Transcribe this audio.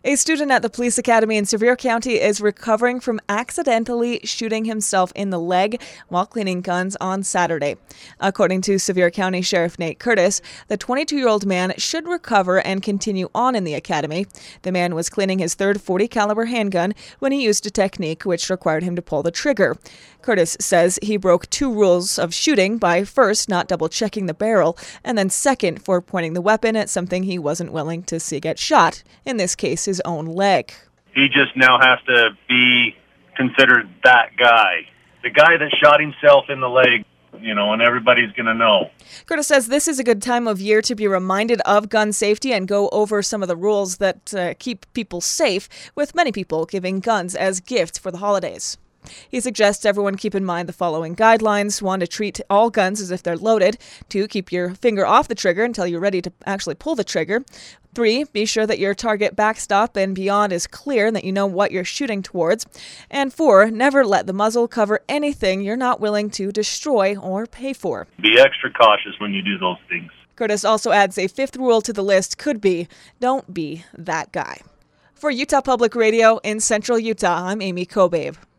A student at the police academy in Sevier County is recovering from accidentally shooting himself in the leg while cleaning guns on Saturday. According to Sevier County Sheriff Nate Curtis, the 22-year-old man should recover and continue on in the academy. The man was cleaning his third .40 caliber handgun when he used a technique which required him to pull the trigger. Curtis says he broke two rules of shooting by first not double-checking the barrel and then second for pointing the weapon at something he wasn't willing to see get shot, in this case his own leg. He just now has to be considered that guy. The guy that shot himself in the leg, and everybody's going to know. Curtis says this is a good time of year to be reminded of gun safety and go over some of the rules that keep people safe, with many people giving guns as gifts for the holidays. He suggests everyone keep in mind the following guidelines. 1, to treat all guns as if they're loaded. 2, keep your finger off the trigger until you're ready to actually pull the trigger. 3, be sure that your target backstop and beyond is clear and that you know what you're shooting towards. And 4, never let the muzzle cover anything you're not willing to destroy or pay for. Be extra cautious when you do those things. Curtis also adds a 5th rule to the list could be, don't be that guy. For Utah Public Radio in Central Utah, I'm Amy Kobabe.